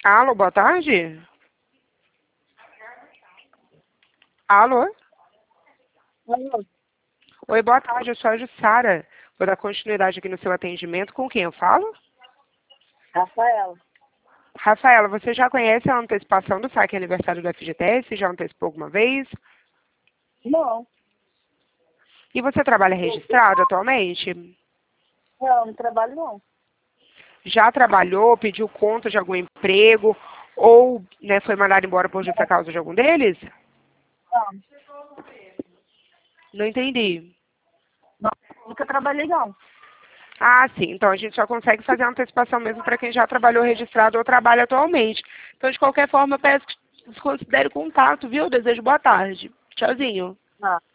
Alô, boa tarde? Alô? Alô, Oi, boa tarde, eu sou a Jussara. Vou dar continuidade aqui no seu atendimento. Com quem eu falo? Rafaela. Rafaela, você já conhece a antecipação do saque aniversário do FGTS? Já antecipou alguma vez? Não, E você trabalha registrado atualmente? não trabalho não. Já trabalhou, pediu conta de algum emprego ou foi mandado embora por justa causa de algum deles? Não, Não entendi. não, nunca trabalhei não. Ah, sim. Então a gente só consegue fazer a antecipação mesmo para quem já trabalhou registrado ou trabalha atualmente. Então, de qualquer forma, eu peço que desconsidere o contato, viu? Desejo boa tarde. Tchauzinho. Ah.